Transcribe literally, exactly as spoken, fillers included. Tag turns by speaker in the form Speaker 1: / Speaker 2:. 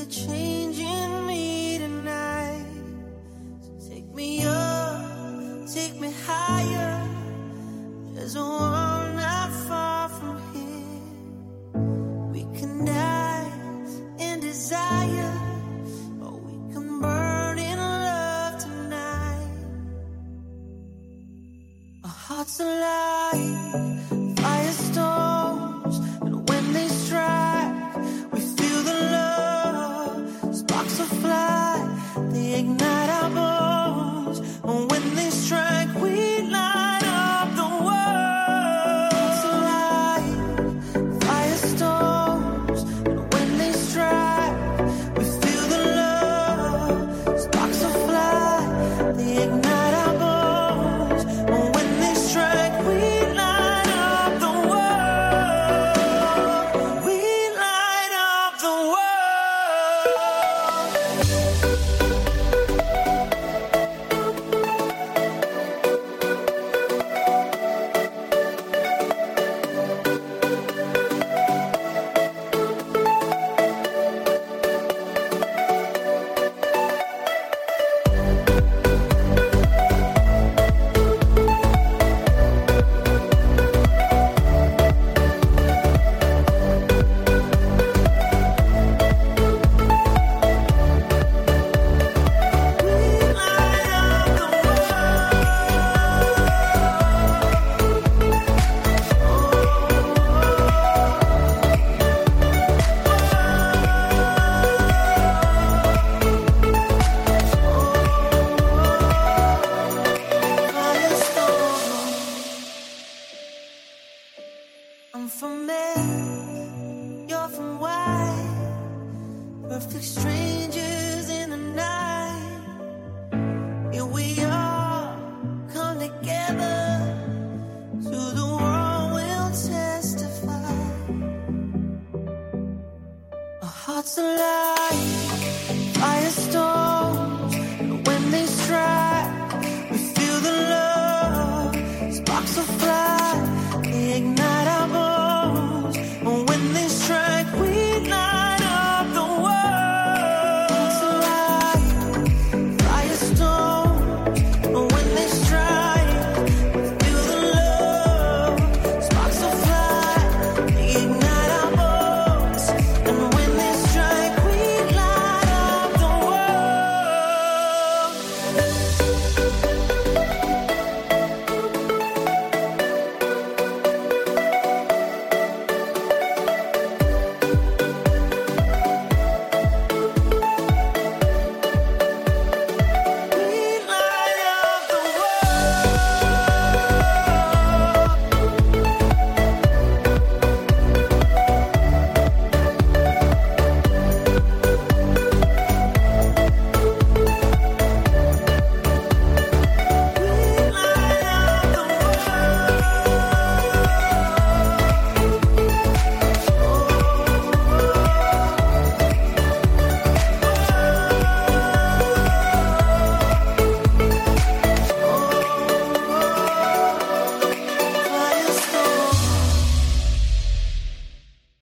Speaker 1: changing me tonight. So take me up, take me higher. There's a world not far from here. We can dance in desire, or we can burn in love tonight. Our hearts alive, firestorms, and when they strike, we feel the love. Sparks will fly, they ignite our bones, and when they strike, we light up the world. Hearts alive, firestorms, and when they strike, we feel the love. Sparks will fly, they ignite our bones, and when they strike, we light up the world. We light up the world. I'm from Mars, you're from Y. Perfect strangers in the night. Here we are, come together. To the world we'll testify. Our hearts alive, firestorm.